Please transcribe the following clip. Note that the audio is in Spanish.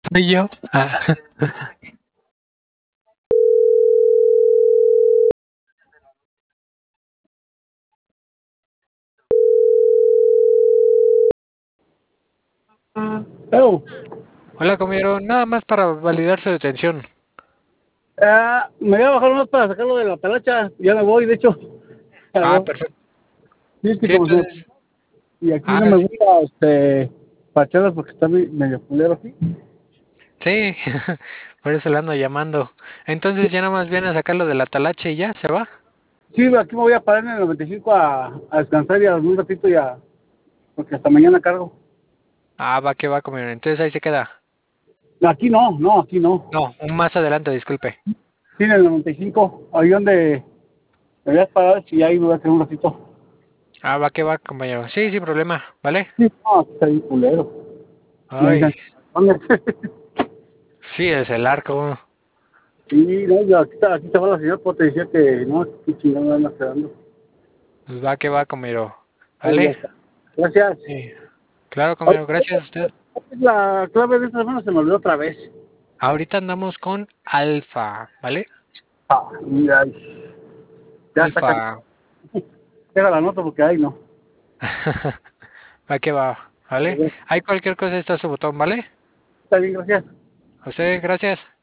Soy yo. Ah. Oh, Hola, comieron. Nada más para validar su detención. me voy a bajar más para sacarlo de la talacha. Ya me voy, de hecho. A Ah, ver, perfecto. sí, es que Sí, como se... entonces. Y aquí no Ah, me sí. gusta, fachadas porque está medio culero aquí. Sí, por eso le ando llamando. Entonces ya nada más viene a sacarlo de la talacha y ya se va. Sí, aquí me voy a parar en el 95 a descansar y a dormir un ratito ya, porque hasta mañana cargo. Ah, va que va, comieron. Entonces ahí se queda. No, aquí no, no, aquí no. No, un más adelante, disculpe. Sí, en el 95, ahí donde me voy a parar y ahí me voy a quedar un ratito. Ah, va que va, compañero. Sí, sin problema, ¿vale? Sí, no, aquí está bien culero. Me Ay, dicen, ¿dónde? sí, es el arco. Sí, no, yo, aquí estaba la señora, pues te decía que no, qué chingada me anda quedando. Pues va que va, compañero. Ahí ya ¿Vale? está. Gracias. Sí. Claro, Oye, compañero, gracias a usted. la clave de esta semana se me olvidó otra vez. Ahorita andamos con Alfa, ¿vale? Mira, ya está casi. Alfa. Pega la nota porque ahí no. Va que va, ¿vale? Hay cualquier cosa, está su botón, ¿vale? Está bien, gracias. A usted, gracias.